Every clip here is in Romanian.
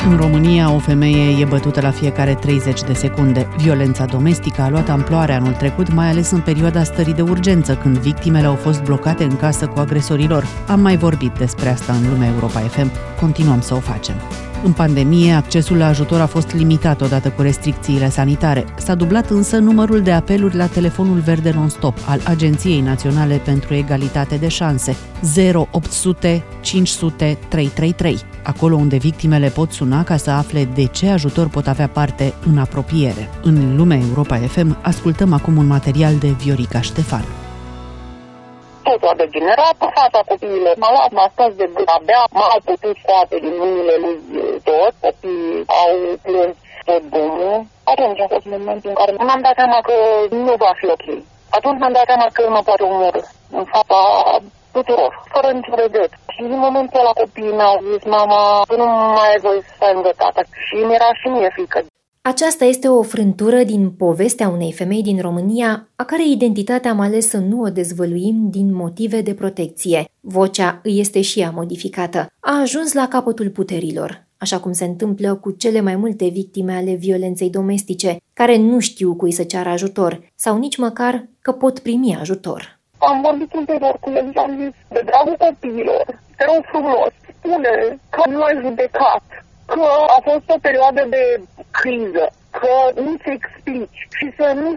În România, o femeie e bătută la fiecare 30 de secunde. Violența domestică a luat amploare anul trecut, mai ales în perioada stării de urgență, când victimele au fost blocate în casă cu agresorii lor. Am mai vorbit despre asta în Lumea Europa FM. Continuăm să o facem. În pandemie, accesul la ajutor a fost limitat odată cu restricțiile sanitare. S-a dublat însă numărul de apeluri la telefonul verde non-stop al Agenției Naționale pentru Egalitate de Șanse, 0800 500 333, acolo unde victimele pot suna ca să afle de ce ajutor pot avea parte în apropiere. În Lumea Europa FM ascultăm acum un material de Viorica Ștefan. Totul a degenerat, fata copiilor m-a luat, m-a stat de gât, abia m-au putut scoate din mâinile lui tot, copiii au plâns tot drumul. Atunci a fost momentul în care m-am dat seama că nu va fi ok. Atunci m-am dat seama că el mă poate omorî în fața tuturor, fără niciun regret. Și din momentul ăla copiii mi-au zis, mama, nu mai ai voie să stai lângă tata. Și mi-era și mie frică. Aceasta este o frântură din povestea unei femei din România, a cărei identitate am ales să nu o dezvăluim din motive de protecție. Vocea îi este și ea modificată. A ajuns la capătul puterilor, așa cum se întâmplă cu cele mai multe victime ale violenței domestice, care nu știu cui să ceară ajutor, sau nici măcar că pot primi ajutor. Am vorbit ulterior cu el și am zis, de dragul copiilor, te rog frumos, spune că nu ai judecat, că a fost o perioadă de criză, că nu-ți explici și să nu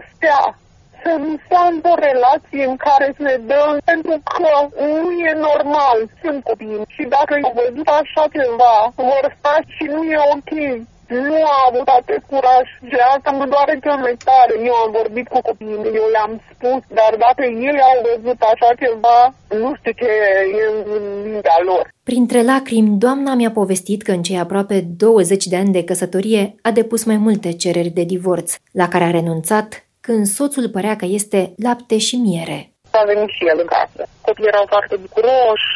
stea într-o relație în care se dă, pentru că nu e normal, sunt copii și dacă i-au văzut așa ceva, vor sta și nu e ok. Nu a avut atât curaj și asta mă doare cel mai tare. Eu am vorbit cu copiii, eu le-am spus, dar dacă ei au văzut așa ceva, nu știu ce e în mintea lor. Printre lacrimi, doamna mi-a povestit că în cei aproape 20 de ani de căsătorie a depus mai multe cereri de divorț, la care a renunțat când soțul părea că este lapte și miere. A venit și el în casă. Copiii erau foarte bucuroși.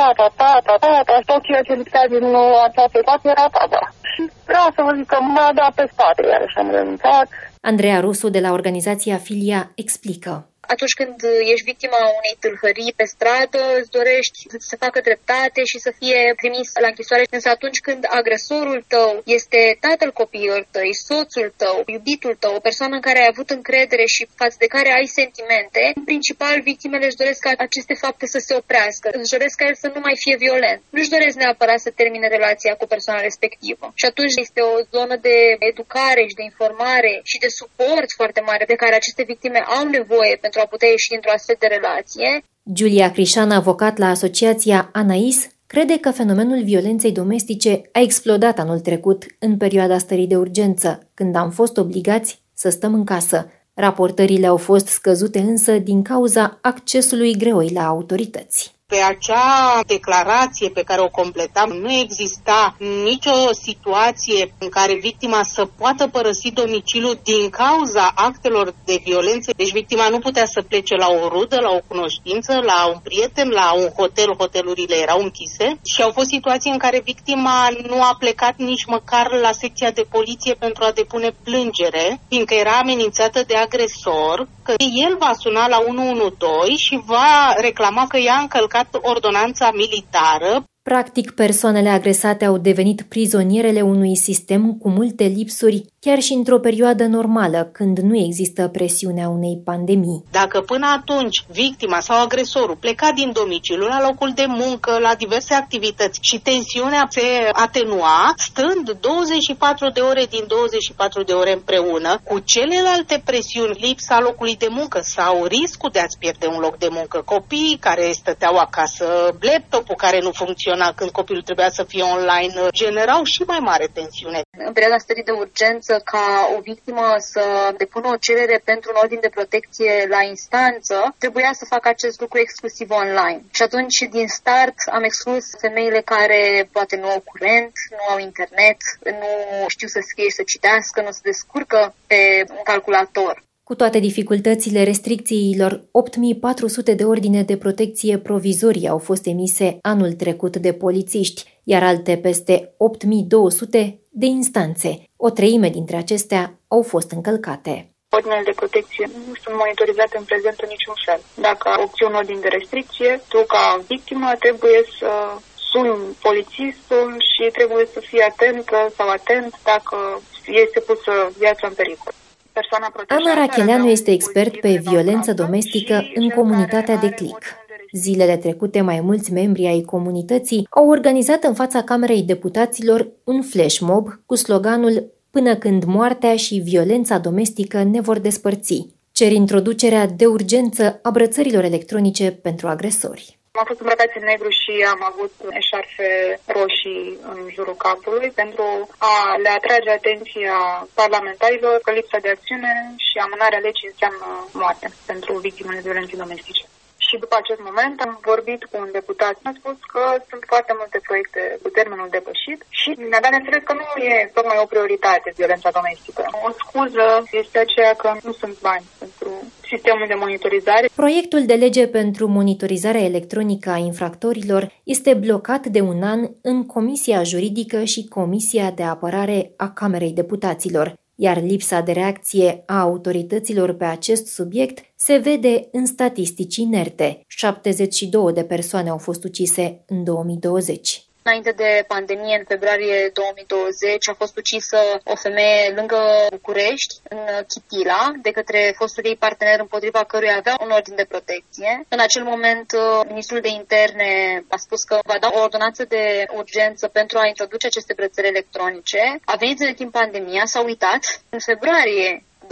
Tata, tot ceea ce lipsea din această casă era tata. Și vreau să vă zic că m-a dat pe spate, iarăși am renunțat. Andreea Rusu de la organizația Filia explică. Atunci când ești victima unei tâlhării pe stradă, îți dorești să facă dreptate și să fie trimis la închisoare. Însă atunci când agresorul tău este tatăl copiilor tăi, soțul tău, iubitul tău, o persoană în care ai avut încredere și față de care ai sentimente, în principal victimele își doresc ca aceste fapte să se oprească. Își doresc ca el să nu mai fie violent. Nu își doresc neapărat să termine relația cu persoana respectivă. Și atunci este o zonă de educare și de informare și de suport foarte mare de care aceste victime au nevoie pentru a putea ieși dintr-o astfel de relație. Giulia Crișan, avocat la asociația Anais, crede că fenomenul violenței domestice a explodat anul trecut în perioada stării de urgență, când am fost obligați să stăm în casă. Raportările au fost scăzute însă din cauza accesului greoi la autorități. Pe acea declarație pe care o completam, nu exista nicio situație în care victima să poată părăsi domiciliul din cauza actelor de violență. Deci victima nu putea să plece la o rudă, la o cunoștință, la un prieten, la un hotel. Hotelurile erau închise și au fost situații în care victima nu a plecat nici măcar la secția de poliție pentru a depune plângere, fiindcă era amenințată de agresor, că el va suna la 112 și va reclama că ea a încălcat ordonanța militară. Practic, persoanele agresate au devenit prizonierele unui sistem cu multe lipsuri, chiar și într-o perioadă normală, când nu există presiunea unei pandemii. Dacă până atunci victima sau agresorul pleca din domiciliu la locul de muncă, la diverse activități și tensiunea se atenua, stând 24 de ore din 24 de ore împreună, cu celelalte presiuni, lipsa locului de muncă sau riscul de a-ți pierde un loc de muncă, copiii care stăteau acasă, laptopul care nu funcționa când copilul trebuia să fie online, generau și mai mare tensiune. În perioada stării de urgență, ca o victimă să depună o cerere pentru un ordin de protecție la instanță, trebuia să facă acest lucru exclusiv online. Și atunci, din start, am exclus femeile care poate nu au curent, nu au internet, nu știu să scrie și să citească, nu se descurcă pe un calculator. Cu toate dificultățile restricțiilor, 8.400 de ordine de protecție provizorii au fost emise anul trecut de polițiști, iar alte peste 8.200 de instanțe. O treime dintre acestea au fost încălcate. Ordinele de protecție nu sunt monitorizate în prezent în niciun fel. Dacă obții un ordin de restricție, tu ca victimă trebuie să sun polițistul și trebuie să fie atentă sau atent dacă este pusă viața în pericol. Ana Racheleanu este expert pe violență domestică în comunitatea de Click. Zilele trecute, mai mulți membri ai comunității au organizat în fața Camerei Deputaților un flash mob cu sloganul "Până când moartea și violența domestică ne vor despărți". Cer introducerea de urgență a brățărilor electronice pentru agresori. Am fost îmbrăcați în negru și am avut eșarfe roșii în jurul capului pentru a le atrage atenția parlamentarilor că lipsa de acțiune și amânarea legii înseamnă moarte pentru victimele de violențe domestice. Și după acest moment am vorbit cu un deputat, mi-a spus că sunt foarte multe proiecte cu termenul depășit și mi-a dat de înțeles că nu e tocmai o prioritate violența domestică. O scuză este aceea că nu sunt bani pentru sistemul de monitorizare. Proiectul de lege pentru monitorizarea electronică a infractorilor este blocat de un an în Comisia Juridică și Comisia de Apărare a Camerei Deputaților, iar lipsa de reacție a autorităților pe acest subiect se vede în statistici inerte. 72 de persoane au fost ucise în 2020. Înainte de pandemie, în februarie 2020, a fost ucisă o femeie lângă București, în Chitila, de către fostul ei partener împotriva căruia avea un ordin de protecție. În acel moment, ministrul de interne a spus că va da o ordonanță de urgență pentru a introduce aceste brățări electronice. A venit de timp pandemia, s-a uitat. În februarie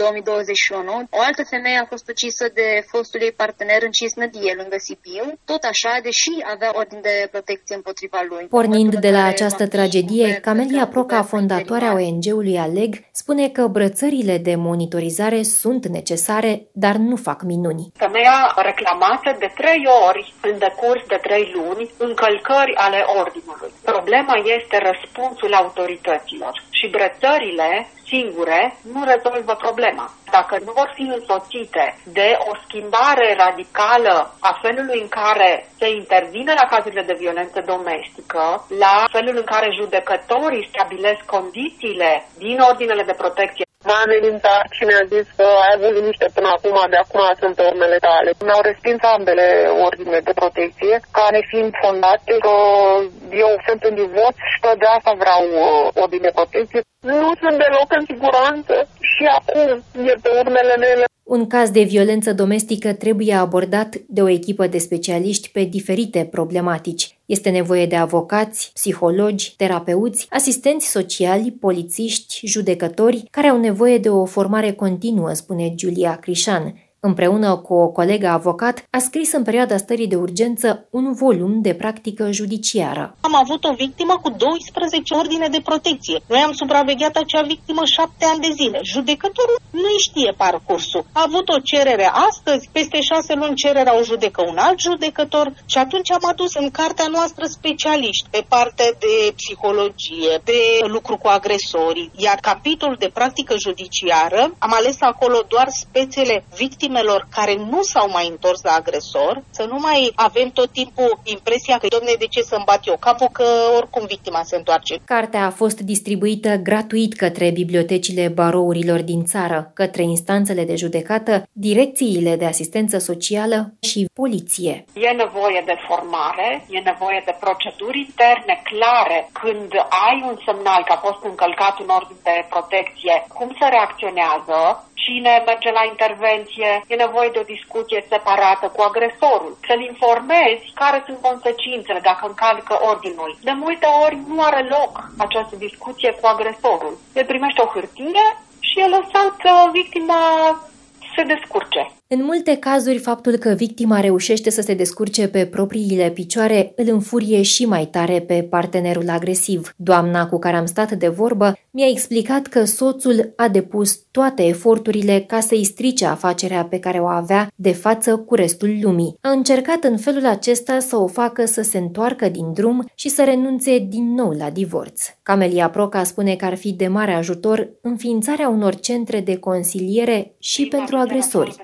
2021, o altă femeie a fost ucisă de fostul ei partener în Cisnădie, lângă Sibiu, tot așa, deși avea ordin de protecție împotriva lui. Pornind de la această tragedie, Camelia Proca, fondatoarea ONG-ului ALEG, spune că brățările de monitorizare sunt necesare, dar nu fac minuni. Femeia reclamată de 3 ori în decurs de 3 luni încălcări ale ordinului. Problema este răspunsul autorităților și brățările singure nu rezolvă problema. Dacă nu vor fi însoțite de o schimbare radicală a felului în care se intervine la cazurile de violență domestică, la felul în care judecătorii stabilesc condițiile din ordinele de protecție. M-a amenințat și mi-a zis că ai avut liniște până acum, de acum sunt pe urmele tale. Mi-au respins ambele ordine de protecție, care fiind fondate că eu sunt în divorț și că de asta vreau ordine de protecție. Nu sunt deloc în siguranță și acum e pe urmele mele. Un caz de violență domestică trebuie abordat de o echipă de specialiști pe diferite problematici. Este nevoie de avocați, psihologi, terapeuți, asistenți sociali, polițiști, judecători, care au nevoie de o formare continuă, spune Giulia Crișan. Împreună cu o colegă avocat, a scris în perioada stării de urgență un volum de practică judiciară. Am avut o victimă cu 12 ordine de protecție. Noi am supravegheat acea victimă 7 ani de zile. Judecătorul nu știe parcursul. A avut o cerere astăzi, peste 6 luni cererea o judecă un alt judecător și atunci am adus în cartea noastră specialiști pe partea de psihologie, de lucru cu agresorii, iar capitolul de practică judiciară am ales acolo doar spețele victimelor care nu s-au mai întors la agresor, să nu mai avem tot timpul impresia că, domne, de ce să-mi bat eu capul, că oricum victima se întoarce. Cartea a fost distribuită gratuit către bibliotecile barourilor din țară, către instanțele de judecată, direcțiile de asistență socială și poliție. E nevoie de formare, e nevoie de proceduri interne clare când ai un semnal că a fost încălcat un ordin de protecție, cum se reacționează, cine merge la intervenție, e nevoie de o discuție separată cu agresorul. Să-l informezi care sunt consecințele dacă încalcă ordinul. De multe ori nu are loc această discuție cu agresorul. El primește o hârtie și e lăsat victima se descurce. În multe cazuri, faptul că victima reușește să se descurce pe propriile picioare îl înfurie și mai tare pe partenerul agresiv. Doamna cu care am stat de vorbă mi-a explicat că soțul a depus toate eforturile ca să-i strice afacerea pe care o avea de față cu restul lumii. A încercat în felul acesta să o facă să se întoarcă din drum și să renunțe din nou la divorț. Camelia Proca spune că ar fi de mare ajutor înființarea unor centre de consiliere și pentru agresori.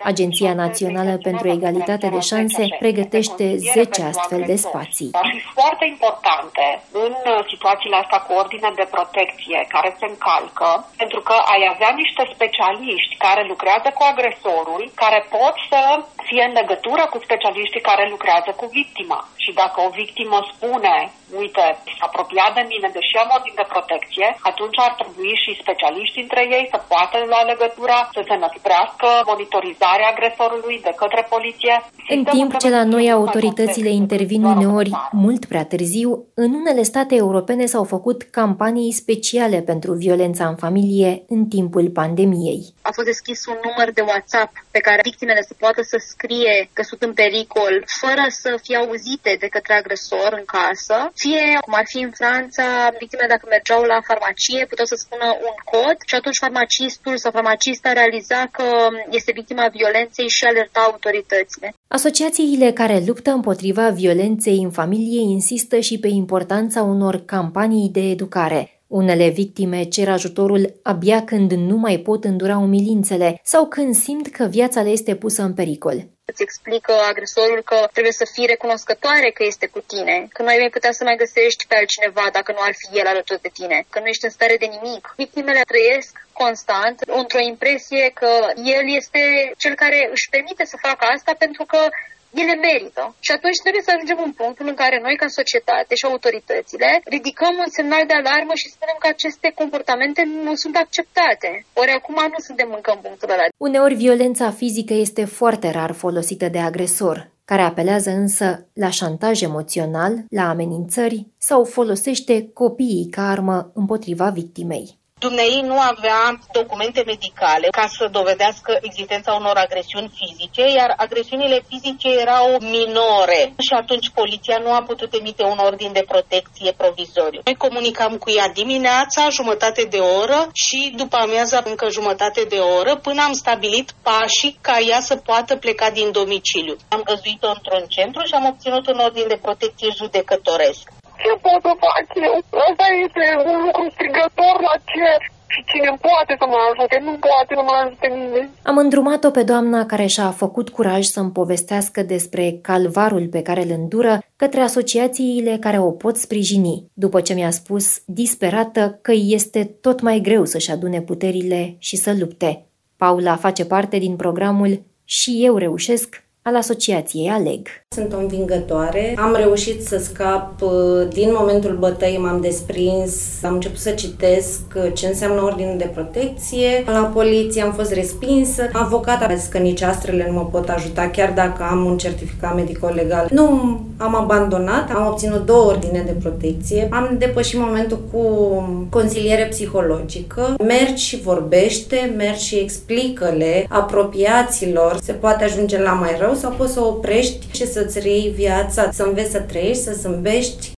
Agenția Națională pentru Egalitate de Șanse pregătește 10 astfel de spații. Ar fi foarte importante în situațiile astea cu ordine de protecție care se încalcă, pentru că ai avea niște specialiști care lucrează cu agresorul, care pot să fie în legătură cu specialiștii care lucrează cu victima. Și dacă o victimă spune, uite, s-a apropiat de mine, deși am ordine de protecție, atunci ar trebui și specialiștii între ei să poată lua legătura, să se năsprească monitorizarea agresorului de către poliție. În timp ce la noi autoritățile intervin uneori mult prea târziu, în unele state europene s-au făcut campanii speciale pentru violența în familie în timpul pandemiei. A fost deschis un număr de WhatsApp pe care victimele să poată să scrie că sunt în pericol, fără să fie auzite de către agresor în casă. Fie, cum ar fi în Franța, victimele dacă mergeau la farmacie puteau să spună un cod și atunci farmacistul sau farmacista realiza că este victima violenței și alerta autoritățile. Asociațiile care luptă împotriva violenței în familie insistă și pe importanța unor campanii de educare. Unele victime cer ajutorul abia când nu mai pot îndura umilințele sau când simt că viața le este pusă în pericol. Îți explică agresorul că trebuie să fii recunoscătoare că este cu tine, că nu ai mai putea să mai găsești pe altcineva dacă nu ar fi el alături de tine, că nu ești în stare de nimic. Victimele trăiesc constant într-o impresie că el este cel care își permite să facă asta pentru că ele merită. Și atunci trebuie să ajungem în punctul în care noi, ca societate și autoritățile, ridicăm un semnal de alarmă și spunem că aceste comportamente nu sunt acceptate. Ori acum nu suntem încă în punctul ăla. Uneori violența fizică este foarte rar folosită de agresor, care apelează însă la șantaj emoțional, la amenințări sau folosește copiii ca armă împotriva victimei. Dumnezeu nu avea documente medicale ca să dovedească existența unor agresiuni fizice, iar agresiunile fizice erau minore și atunci poliția nu a putut emite un ordin de protecție provizoriu. Noi comunicam cu ea dimineața, jumătate de oră și după amiaza încă jumătate de oră, până am stabilit pașii ca ea să poată pleca din domiciliu. Am găzduit-o într-un centru și am obținut un ordin de protecție judecătoresc. Ce pot să fac eu? Ăsta este un lucru strigător la cer. Și cine poate să mă ajute, nu poate să mă ajute nimeni. Am îndrumat-o pe doamna care și-a făcut curaj să-mi povestească despre calvarul pe care îl îndură către asociațiile care o pot sprijini, după ce mi-a spus, disperată, că îi este tot mai greu să-și adune puterile și să lupte. Paula face parte din programul Și eu reușesc al asociației ALEG. Sunt o învingătoare. Am reușit să scap din momentul bătăii, m-am desprins, am început să citesc ce înseamnă ordinul de protecție. La poliție am fost respinsă. Avocata a zis că nici astrele nu mă pot ajuta, chiar dacă am un certificat medico-legal. Nu am abandonat, am obținut 2 ordine de protecție. Am depășit momentul cu consiliere psihologică. Mergi și vorbește, mergi și explică-le apropiaților. Se poate ajunge la mai rău sau poți să oprești și să-ți reiei viața, să înveți să trăiești, să zâmbești.